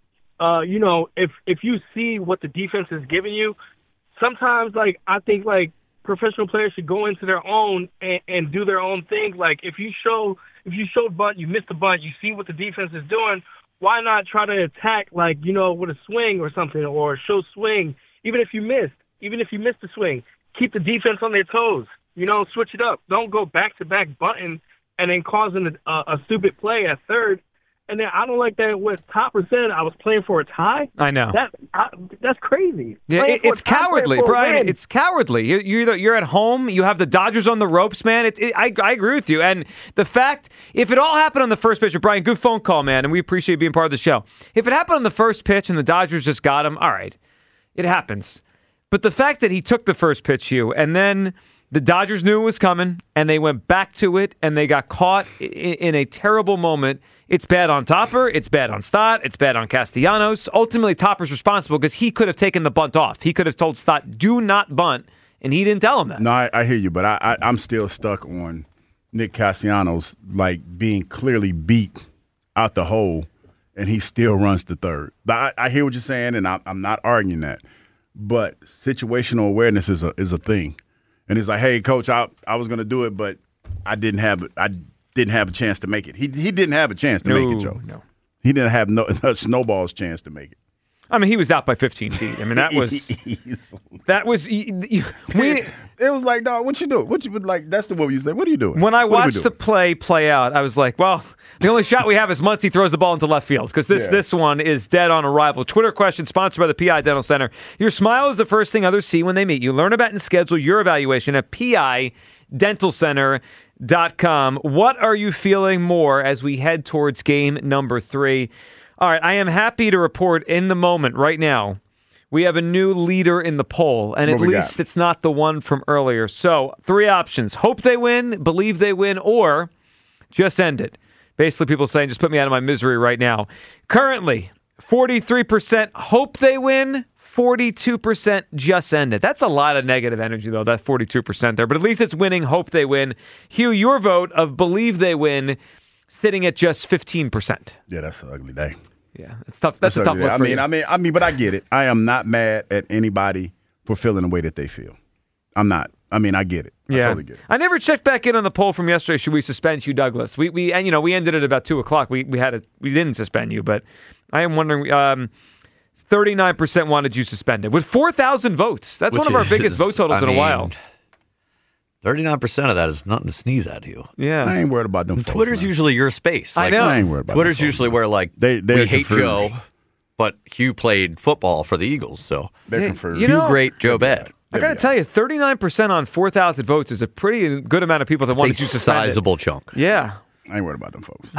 Uh, you know, if if you see what the defense is giving you, sometimes like I think like professional players should go into their own and, and do their own thing. Like if you show if you show bunt, you missed the bunt, you see what the defense is doing. Why not try to attack like you know with a swing or something, or show swing even if you missed, even if you missed the swing, keep the defense on their toes. You know, switch it up. Don't go back to back bunting and then causing a, a, a stupid play at third. And then I don't like that what Topper said. I was playing for a tie. I know. That I, that's crazy. Yeah, Playing it, for a it's tie, playing cowardly, for a Brian. win. It's cowardly. You, you're the, you're at home. You have the Dodgers on the ropes, man. It, it, I, I agree with you. And the fact, if it all happened on the first pitch, Brian, good phone call, man, and we appreciate being part of the show. If it happened on the first pitch and the Dodgers just got him, all right, it happens. But the fact that he took the first pitch, you, and then the Dodgers knew it was coming, and they went back to it, and they got caught in, in a terrible moment. It's bad on Topper. It's bad on Stott. It's bad on Castellanos. Ultimately, Topper's responsible because he could have taken the bunt off. He could have told Stott, do not bunt, and he didn't tell him that. No, I, I hear you, but I, I, I'm still stuck on Nick Castellanos like being clearly beat out the hole, and he still runs to third. But I, I hear what you're saying, and I, I'm not arguing that. But situational awareness is a is a thing, and it's like, hey, coach, I I was going to do it, but I didn't have I didn't have a chance to make it. He he didn't have a chance to No, make it, Joe. no. He didn't have no a snowball's chance to make it. I mean, he was out by fifteen feet. I mean, that was that was you, you, we. It was like, dog, what you doing? What you like? That's the what you say. What are you doing? When I What are we watched doing? the play play out, I was like, well, the only shot we have is Muncy throws the ball into left field, because this Yeah. this one is dead on arrival. Twitter question sponsored by the P I Dental Center. Your smile is the first thing others see when they meet you. Learn about and schedule your evaluation at P I dental center dot com. What are you feeling more as we head towards game number three? All right, I am happy to report in the moment right now, we have a new leader in the poll, and What at we least got? it's not the one from earlier. So, three options. Hope they win, believe they win, or just end it. Basically, people saying, just put me out of my misery right now. Currently, forty-three percent hope they win, forty-two percent just end it. That's a lot of negative energy, though, that forty-two percent there. But at least it's winning, hope they win. Hugh, your vote of believe they win, sitting at just fifteen percent. Yeah, that's an ugly day. Yeah, it's tough. That's, a tough ugly. look I for mean, you. I mean, I mean, but I get it. I am not mad at anybody for feeling the way that they feel. I'm not. I mean, I get it. I Yeah, totally get it. I never checked back in on the poll from yesterday. Should we suspend Hugh Douglas? We we and you know we ended at about two o'clock. We we had a we didn't suspend you, but I am wondering. Um, Thirty-nine percent wanted you suspended with four thousand votes. That's Which one of our is- biggest vote totals I in a mean, while. Thirty-nine percent of that is nothing to sneeze at, you. Yeah, I ain't worried about them. folks, Twitter's man. usually your space. I Like, know. I ain't worried about Twitter's them folks, usually man. where like They- they're we hate confirmed. Joe, but Hugh played football for the Eagles, so They're Yeah, confirmed. you Hugh know- great, Joe bad. I got to tell you, thirty-nine percent on four thousand votes is a pretty good amount of people that wanted It's you a suspended. sizable chunk. Yeah. I ain't worried about them folks.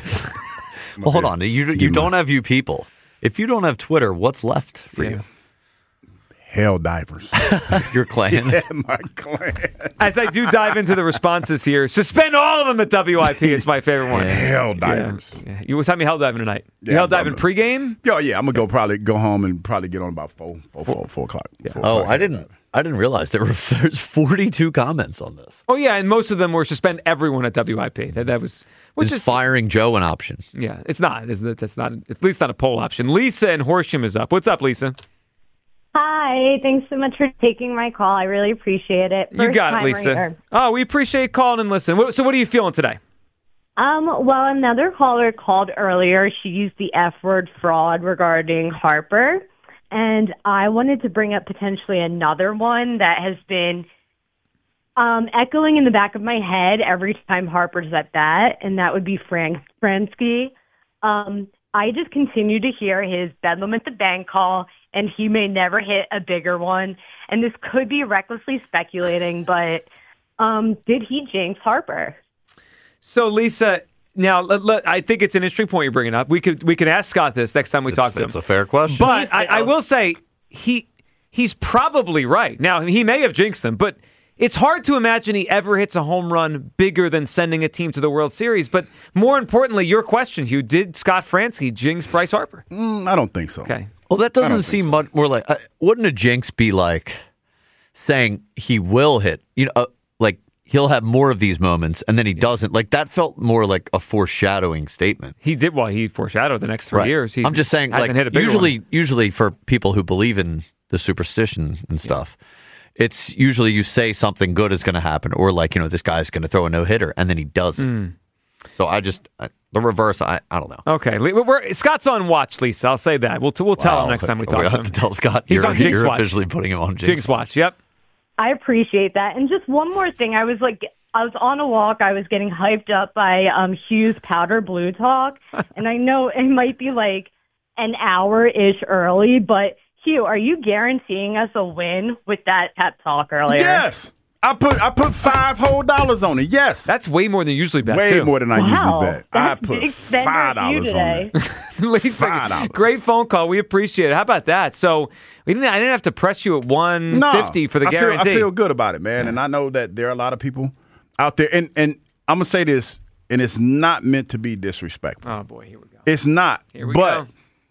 Well, hold on. You you Give 'em don't have you people. If you don't have Twitter, what's left for Yeah. you? Hell divers. Your clan. Yeah, my clan. As I do dive into the responses here, suspend all of them at W I P is my favorite one. Hell Yeah. divers. Yeah. You what time you hell diving tonight? You Yeah, hell I'm diving diving. pregame? Yo, yeah, I'm gonna go probably go home and probably get on about four, four, four, four o'clock. Four Oh, o'clock. I didn't. I didn't realize there were there's forty-two comments on this. Oh yeah, and most of them were suspend everyone at W I P. That that was which Is is firing Joe an option? yeah, it's not. Is that that's not at least not a poll option. Lisa and Horsham is up. What's up, Lisa? Hi, thanks so much for taking my call. I really appreciate it. You got it, First-time Lisa. ringer. Oh, we appreciate calling and listening. What- So, what are you feeling today? Um, well, another caller called earlier. She used the F word fraud regarding Harper. And I wanted to bring up potentially another one that has been um, echoing in the back of my head every time Harper's at bat, and that would be Frank Fransky. Um, I just continue to hear his Bedlam at the Bank call, and he may never hit a bigger one. And this could be recklessly speculating, but um, did he jinx Harper? So, Lisa, now let, let, I think it's an interesting point you're bringing up. We could we could ask Scott this next time we It's, talk to him. it's a fair question. But I, I will say he he's probably right. Now, he may have jinxed them, but it's hard to imagine he ever hits a home run bigger than sending a team to the World Series. But more importantly, your question, Hugh, did Scott Fransky jinx Bryce Harper? Mm, I don't think so. Okay. Well, that doesn't seem much more like. Uh, wouldn't a jinx be like saying he will hit? You know, uh, like. He'll have more of these moments, and then he doesn't. Like, that felt more like a foreshadowing statement. He did, well, he foreshadowed the next three Right. years. He I'm just saying, hasn't like, hit a bigger usually, one. usually for people who believe in the superstition and stuff, it's usually you say something good is going to happen, or like, you know, this guy's going to throw a no-hitter, and then he doesn't. Mm. So I just, I, the reverse, I, I don't know. Okay. We're, we're, Scott's on watch, Lisa. I'll say that. We'll, we'll tell Wow. him next time we We talk have to him. to tell Scott He's you're- on Jinx you're Watch. officially putting him on Jinx Jinx Watch. Yep. I appreciate that. And just one more thing. I was like, I was on a walk. I was getting hyped up by um, Hugh's Powder Blue talk. And I know it might be like an hour-ish early, but Hugh, are you guaranteeing us a win with that pep talk earlier? Yes. I put I put five whole dollars on it. Yes. That's way more than you usually bet, Way too. more than I Wow. usually bet. I That's put big spender five of you dollars on today. it. Lisa, Five dollars. great phone call. We appreciate it. How about that? So we didn't. I didn't have to press you at one fifty for the I feel, guarantee. I feel good about it, man. And I know that there are a lot of people out there. And, and I'm going to say this, and it's not meant to be disrespectful. Oh, boy. Here we go. It's not. Here we but go.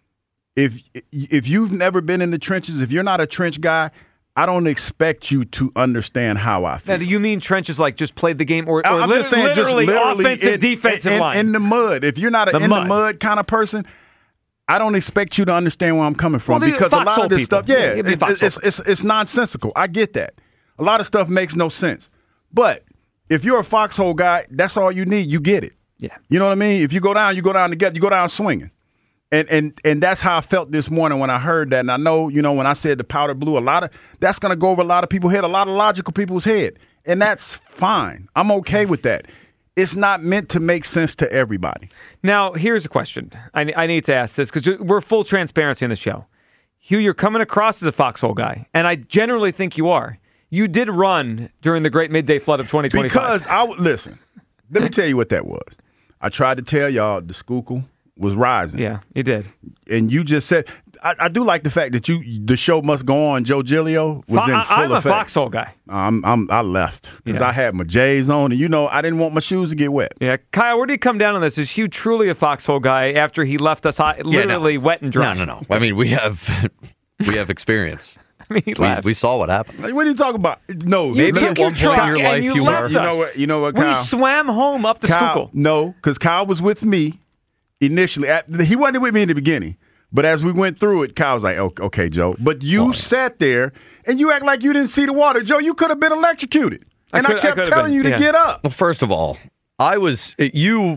if if you've never been in the trenches, if you're not a trench guy, I don't expect you to understand how I feel. Now, do you mean trenches like just played the game, or, or I'm lit- just saying, just literally, literally offensive, in, defensive in, line? in the mud. If you're not an The in mud. the mud kind of person, I don't expect you to understand where I'm coming from Well, the because a lot foxhole of this people. stuff, yeah, Yeah, give me it- foxhole. it's, it's it's nonsensical. I get that. A lot of stuff makes no sense. But if you're a foxhole guy, that's all you need. You get it. Yeah. You know what I mean? If you go down, you go down together. You go down swinging. And and and that's how I felt this morning when I heard that. And I know, you know, when I said the powder blue, a lot of that's going to go over a lot of people's head, a lot of logical people's head. And that's fine. I'm okay with that. It's not meant to make sense to everybody. Now, here's a question. I, I need to ask this because we're full transparency on the show. Hugh, you're coming across as a foxhole guy, and I generally think you are. You did run during the great midday flood of twenty twenty-five. Because I would listen. Let me tell you what that was. I tried to tell y'all the Schuylkill was rising. Yeah, you did. And you just said, I, I do like the fact that you the show must go on. Joe Giglio was Fo- in I- full I'm a effect. foxhole guy. I'm, I'm, I left because Yeah. I had my J's on, and you know I didn't want my shoes to get wet. Yeah, Kyle, where do you come down on this? Is Hugh truly a foxhole guy after he left us hot, literally wet and dry? No, no, no. I mean, we have we have experience. I mean, he we, left. we saw what happened. Like, what are you talking about? No, You Maybe took at your one point in truck your and life you you left were. You know us. what? You know what? We Kyle? swam home up the Kyle, Schuylkill. no, because Kyle was with me initially. At, he wasn't with me in the beginning, but as we went through it, Kyle was like, "Okay, okay Joe," but you sat there and you act like you didn't see the water, Joe. You could have been electrocuted, I and I, could- I kept could have telling been, you to yeah. get up. Well, first of all, I was you.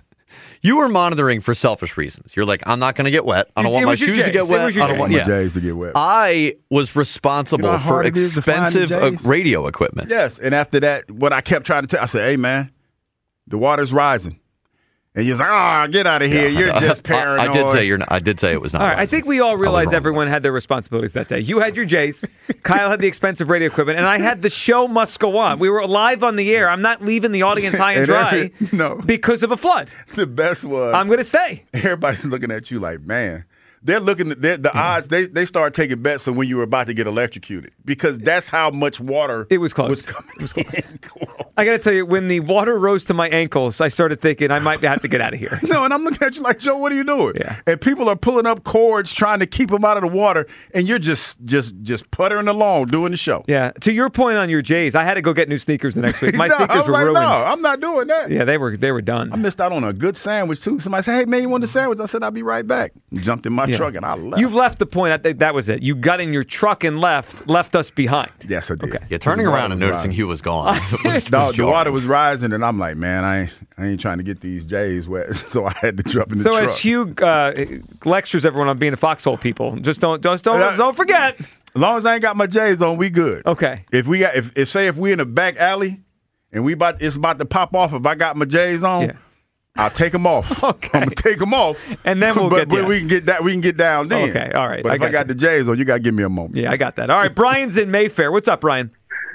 You were monitoring for selfish reasons. You're like, I'm not going to get wet. I don't It want my was your shoes to J's. get It wet. was your I don't want J's. yeah. J's to get wet. I was responsible You know how for hard it is to find the expensive uh, J's? radio equipment. Yes, and after that, what I kept trying to tell, I said, "Hey, man, the water's rising," and you was like, "Oh, get out of here! Yeah, You're I- just I- paranoid." I, did say you're. Not, I did say it was not. All right, I rising. think we all realize wrong. everyone had their responsibilities that day. You had your J's, Kyle had the expensive radio equipment, and I had the show must go on. We were live on the air. I'm not leaving the audience high and And dry every- no. because of a flood. The best was I'm going to stay. everybody's looking at you like, man. They're looking at they're, the Hmm. odds. They they start taking bets on when you were about to get electrocuted because that's how much water It was close. Was coming It was close. in. Close. I got to tell you, when the water rose to my ankles, I started thinking I might have to get out of here. No, and I'm looking at you like, Joe, what are you doing? Yeah. And people are pulling up cords trying to keep them out of the water, and you're just just just puttering along doing the show. Yeah. To your point on your J's, I had to go get new sneakers the next week. My No, I sneakers was were like, ruined. no, I'm not doing that. Yeah, they were they were done. I missed out on a good sandwich too. Somebody said, "Hey man, you want a sandwich?" I said, "I'll be right back." Jumped in my Yeah. truck and I left. You've left the point. I think that was it. You got in your truck and left, left us behind. Yes, I did. Okay. Yeah, turning around and noticing rising. he was gone. was, No, was the jarring. water was rising, and I'm like, man, I ain't, I ain't trying to get these J's wet, so I had to jump in the So truck. as Hugh uh, lectures everyone on being a foxhole people, just don't, just don't, Uh, don't forget. As long as I ain't got my J's on, we good. Okay. If we got, if, if say if we in a back alley and we about, it's about to pop off. If I got my J's on, Yeah. I'll take them off. Okay. I'm gonna take them off, And then we'll but, get but there. we can get that. We can get down then. Okay, all right, But I if I got got you. the J's on, you gotta give me a moment. Yeah, I got that. All right, Brian's in Mayfair. What's up, Brian?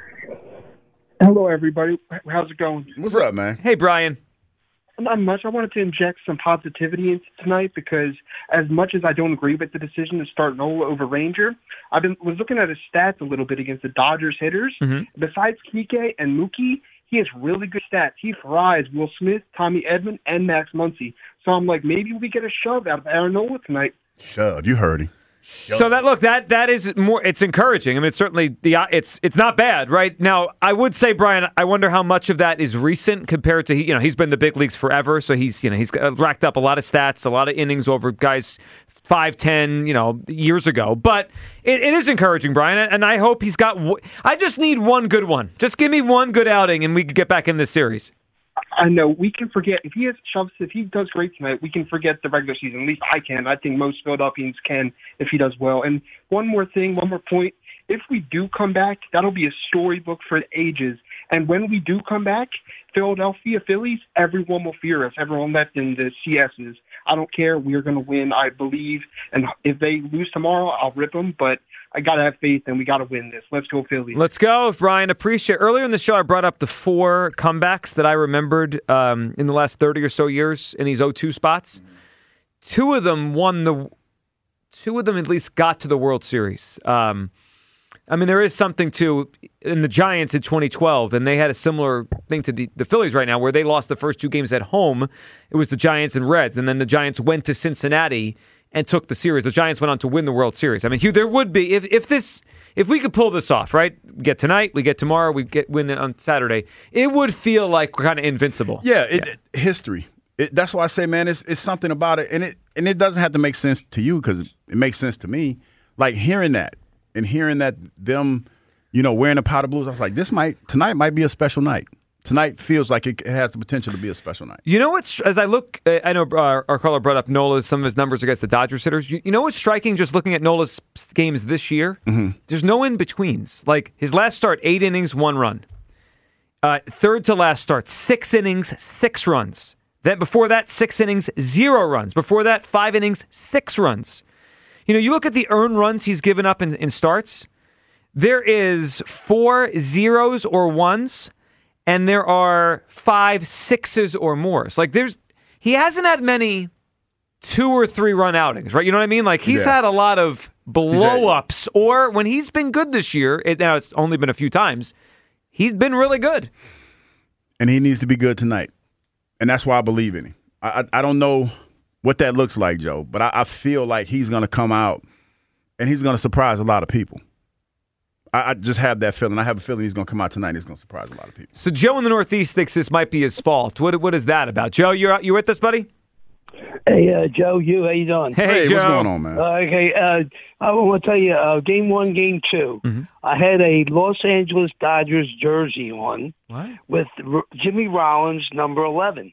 Hello, everybody. How's it going? What's up, man? Hey, Brian. Not much. I wanted to inject some positivity into tonight because, as much as I don't agree with the decision to start Nola over Ranger, I've been was looking at his stats a little bit against the Dodgers hitters. Mm-hmm. Besides Kike and Mookie, he has really good stats. He thrives Will Smith, Tommy Edman, and Max Muncy. So I'm like, maybe we get a shove out of Aaron Nola tonight. Shove. You heard him. So that look that that is more. It's encouraging. I mean, it's certainly the. It's it's not bad, right? Now, I would say, Brian, I wonder how much of that is recent compared to he. You know, he's been in the big leagues forever, so he's you know he's racked up a lot of stats, a lot of innings over guys five, ten, you know, years ago. But it, it is encouraging, Brian, and I hope he's got. I just need one good one. Just give me one good outing, and we can get back in this series. I know we can forget if he has shoves. If he does great tonight, we can forget the regular season. At least I can. I think most Philadelphians can if he does well. And one more thing, one more point. If we do come back, that'll be a storybook for the ages. And when we do come back, Philadelphia Phillies, everyone will fear us. Everyone left in the C S's. I don't care. We're going to win, I believe. And if they lose tomorrow, I'll rip them. But I got to have faith, and we got to win this. Let's go, Phillies. Let's go, Brian. Appreciate earlier in the show, I brought up the four comebacks that I remembered um, in the last thirty or so years in these oh two spots. Two of them won the. Two of them at least got to the World Series. Um, I mean, there is something to in the Giants in twenty twelve, and they had a similar thing to the, the Phillies right now, where they lost the first two games at home. It was the Giants and Reds, and then the Giants went to Cincinnati and took the series. The Giants went on to win the World Series. I mean, Hugh, there would be if if this if we could pull this off, right? We get tonight, we get tomorrow, we get win it on Saturday. It would feel like we're kind of invincible. Yeah, it, yeah. history. It, that's why I say, man, it's it's something about it, and it and it doesn't have to make sense to you because it makes sense to me. Like hearing that and hearing that them, you know, wearing the powder blues, I was like, this might tonight might be a special night. Tonight feels like it has the potential to be a special night. You know what's as I look, I know our, our caller brought up Nola's some of his numbers against the Dodgers hitters. You, you know what's striking? Just looking at Nola's games this year, mm-hmm. there's no in betweens. Like his last start, eight innings, one run. Uh, third to last start, six innings, six runs. Then before that, six innings, zero runs. Before that, five innings, six runs. You know, you look at the earned runs he's given up in, in starts. There is four zeros or ones, and there are five sixes or more. Like there's, he hasn't had many two or three run outings, right? You know what I mean? Like he's yeah. had a lot of blow ups, or when he's been good this year. It, now it's only been a few times. He's been really good, and he needs to be good tonight. And that's why I believe in him. I, I, I don't know what that looks like, Joe, but I, I feel like he's going to come out and he's going to surprise a lot of people. I, I just have that feeling. I have a feeling he's going to come out tonight and he's going to surprise a lot of people. So Joe in the Northeast thinks this might be his fault. What What is that about? Joe, you're you with us, buddy? Hey, uh, Joe, you, how you doing? Hey, hey Joe. What's going on, man? Uh, okay, uh, I want to tell you, uh, game one, game two, Mm-hmm. I had a Los Angeles Dodgers jersey on what? with R- Jimmy Rollins, number eleven.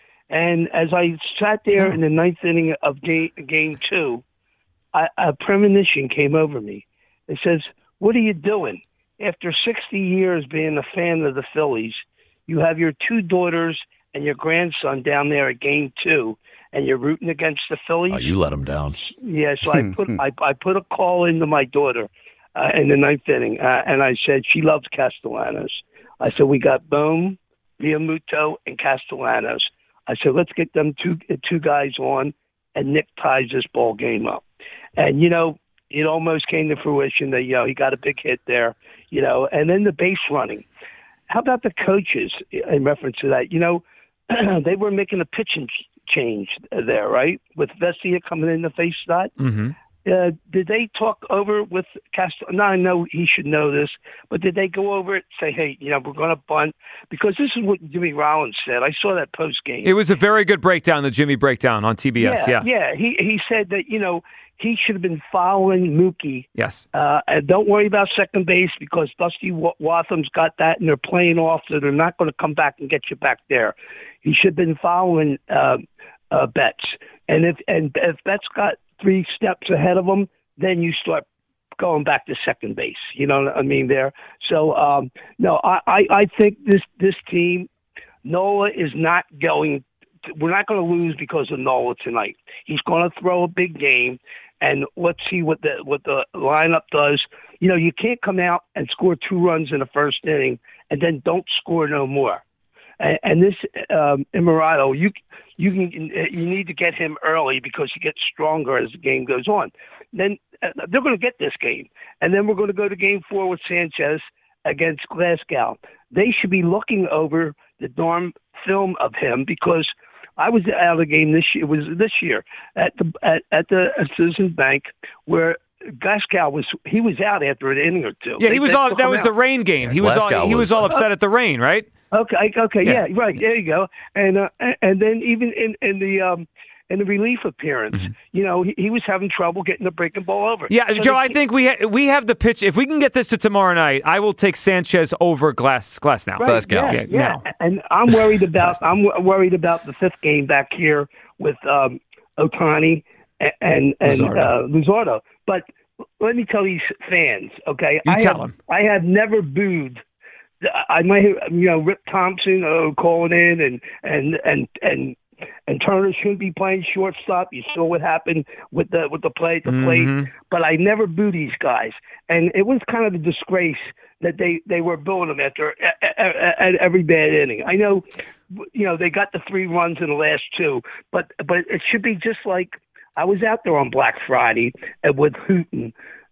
And as I sat there in the ninth inning of game, game two, I, a premonition came over me. It says, what are you doing? After sixty years being a fan of the Phillies, you have your two daughters and your grandson down there at game two, and you're rooting against the Phillies. Oh, you let him down. Yeah, so I put I, I put a call into my daughter uh, in the ninth inning, uh, and I said she loves Castellanos. I said we got Bohm, Realmuto, and Castellanos. I said let's get them two two guys on, and Nick ties this ball game up. And you know it almost came to fruition that you know he got a big hit there, you know, and then the base running. How about the coaches in reference to that? You know, they were making a pitching change there, right? With Vesia coming in to face that. Mm-hmm. Uh, did they talk over with Castro? Now I know he should know this, but did they go over it and say, hey, you know, we're going to bunt? Because this is what Jimmy Rollins said. I saw that post game. It was a very good breakdown, the Jimmy breakdown on T B S. Yeah, yeah. yeah. He he said that, you know, he should have been following Mookie. Yes. Uh, and don't worry about second base because Dusty Watham's got that and they're playing off, so they're not going to come back and get you back there. He should have been following uh, uh, Betts. And if and if Betts got three steps ahead of him, then you start going back to second base. You know what I mean there? So, um, no, I, I, I think this, this team, Nola is not going – we're not going to lose because of Nola tonight. He's going to throw a big game, and let's see what the what the lineup does. You know, you can't come out and score two runs in the first inning and then don't score no more. And, and this um, Imarato, you you can you need to get him early because he gets stronger as the game goes on. Then uh, they're going to get this game, and then we're going to go to game four with Sanchez against Glasgow. They should be looking over the darn film of him because I was out of the game this year. It was this year at the at, at the Citizens Bank where Glasgow was he was out after an inning or two. Yeah, they, he was all. That was out. The rain game. He was all. He was, was all upset at the rain, right? Okay, okay, yeah, yeah right. There you go. And uh, and then even in in the um, in the relief appearance, mm-hmm. you know, he, he was having trouble getting the breaking ball over. Yeah, so Joe, I think we ha- we have the pitch. If we can get this to tomorrow night, I will take Sanchez over Glass Glass now. Right, Glasgow. Yeah, yeah. Now. And I'm worried about I'm worried about the fifth game back here with um, Ohtani and and, and Luzardo. Uh, Luzardo. But let me tell these fans, okay? You I tell have, them. I have never booed. I might have, you know, Rip Thompson oh, calling in and and and and and Turner shouldn't be playing shortstop. You saw what happened with the with the play at the Mm-hmm. plate. But I never boo these guys, and it was kind of a disgrace that they, they were booing them after at, at, at every bad inning. I know, you know, they got the three runs in the last two, but but it should be just like I was out there on Black Friday with Hooten.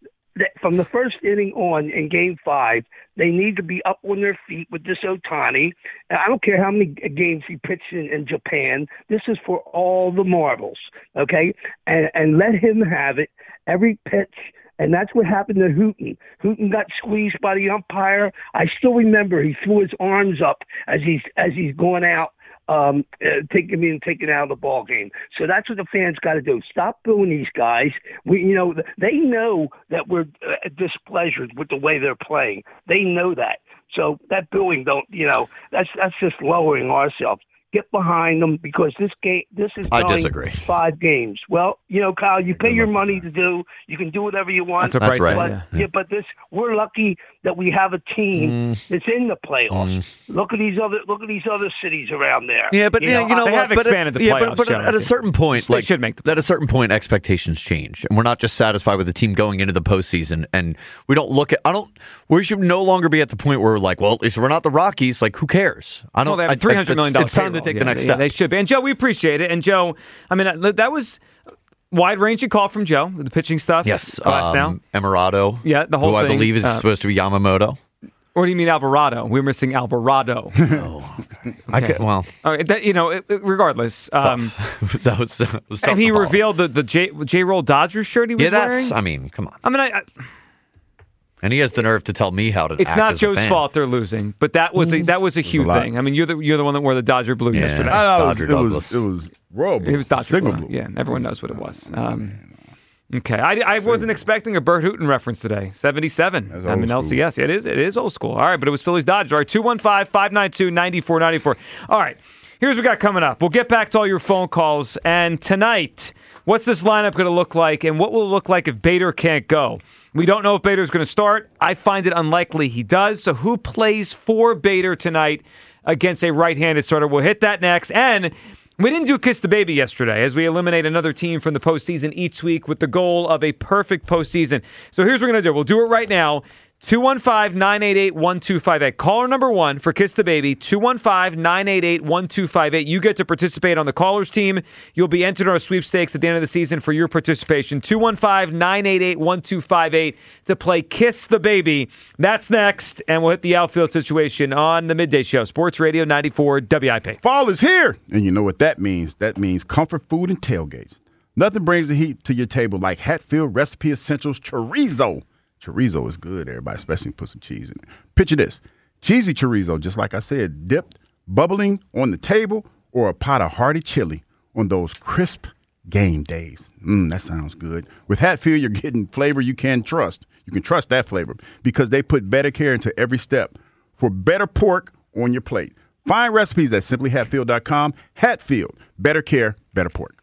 From the first inning on in Game Five, they need to be up on their feet with this Ohtani. And I don't care how many games he pitched in, in Japan. This is for all the marbles, okay? And, and let him have it every pitch. And that's what happened to Hooten. Hooten got squeezed by the umpire. I still remember he threw his arms up as he's as he's going out. Um, uh, taking me and taking out of the ball game. So that's what the fans got to do. Stop booing these guys. We, you know, they know that we're uh, displeasured with the way they're playing. They know that. So that booing, don't, you know, that's that's just lowering ourselves. Get behind them because this game, this is I going disagree. five games. Well, you know, Kyle, you pay your money to do. You can do whatever you want. That's what Bryce That's said, right. But, yeah. yeah, but this we're lucky that we have a team Mm. that's in the playoffs. Mm. Look at these other look at these other cities around there. Yeah, but you yeah, know, you know They what? have But expanded at, the yeah, playoffs, but, but Joe, at a certain point, They like, should make the at a certain point, expectations change, and we're not just satisfied with the team going into the postseason. And we don't look at. I don't. We should no longer be at the point where we're like, well, at least we're not the Rockies. Like, who cares? I don't. Well, they have I- a three hundred million dollars It's time to payroll. take Yeah, the next yeah, step. They should be. And Joe, we appreciate it. And Joe, I mean, that that was wide-ranging call from Joe, the pitching stuff. Yes, Glass now. um, Emirado. Yeah, the whole who I thing, believe is uh, supposed to be Yamamoto. Or do you mean Alvarado? We're missing Alvarado. I could, well, All right, that, you know, it, it- regardless. Um, that was, that was tough and he to follow. revealed the, the J, J-Roll Dodgers shirt he was Yeah, that's. wearing. I mean, come on. I mean, I, I, And he has the nerve to tell me how to. it's act not as a Joe's fan. fault they're losing, but that was a, that was a huge lot. thing. I mean, you're the you're the one that wore the Dodger blue Yeah. yesterday. I know, it was, Dodger it was Douglas. it was royal blue. It was Dodger Signal blue. blue. Yeah, everyone knows what it was. Um, okay, I, I wasn't expecting a Bert Hooten reference today. seventy-seven. That's I'm old an school. L C S. It is. It is old school. All right, but it was Phillies Dodgers. All right, two one five, five nine two, nine four nine four. All right, here's what we got coming up. We'll get back to all your phone calls. And tonight, what's this lineup going to look like, and what will it look like if Bader can't go? We don't know if Bader's going to start. I find it unlikely he does. So who plays for Bader tonight against a right-handed starter? We'll hit that next. And we didn't do Kiss the Baby yesterday as we eliminate another team from the postseason each week with the goal of a perfect postseason. So here's what we're going to do. We'll do it right now. two one five, nine eight eight, one two five eight. Caller number one for Kiss the Baby, two one five, nine eight eight, one two five eight. You get to participate on the callers team. You'll be entered in our sweepstakes at the end of the season for your participation. two one five, nine eight eight, one two five eight to play Kiss the Baby. That's next, and we'll hit the outfield situation on the Midday Show. Sports Radio ninety-four W I P. Fall is here, and you know what that means. That means comfort food and tailgates. Nothing brings the heat to your table like Hatfield Recipe Essentials Chorizo. Chorizo is good, everybody, especially when you put some cheese in it. Picture this. Cheesy chorizo, just like I said, dipped, bubbling on the table, or a pot of hearty chili on those crisp game days. Mmm, that sounds good. With Hatfield, you're getting flavor you can trust. You can trust that flavor because they put better care into every step for better pork on your plate. Find recipes at simply hatfield dot com. Hatfield, better care, better pork.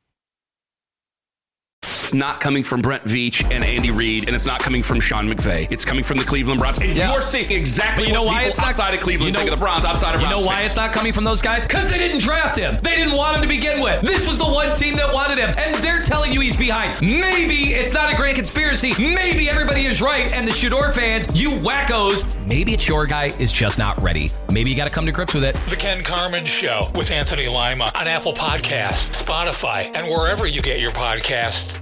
It's not coming from Brent Veach and Andy Reid, and it's not coming from Sean McVay. It's coming from the Cleveland Browns. And Yeah. you're seeing exactly But you know what why people it's not outside of Cleveland you know, think of the Browns, outside of You Browns know why fans. it's not coming from those guys? Because they didn't draft him. They didn't want him to begin with. This was the one team that wanted him, and they're telling you he's behind. Maybe it's not a grand conspiracy. Maybe everybody is right, and the Shador fans, you wackos, maybe it's your guy is just not ready. Maybe you got to come to grips with it. The Ken Carmen Show with Anthony Lima on Apple Podcasts, Spotify, and wherever you get your podcasts.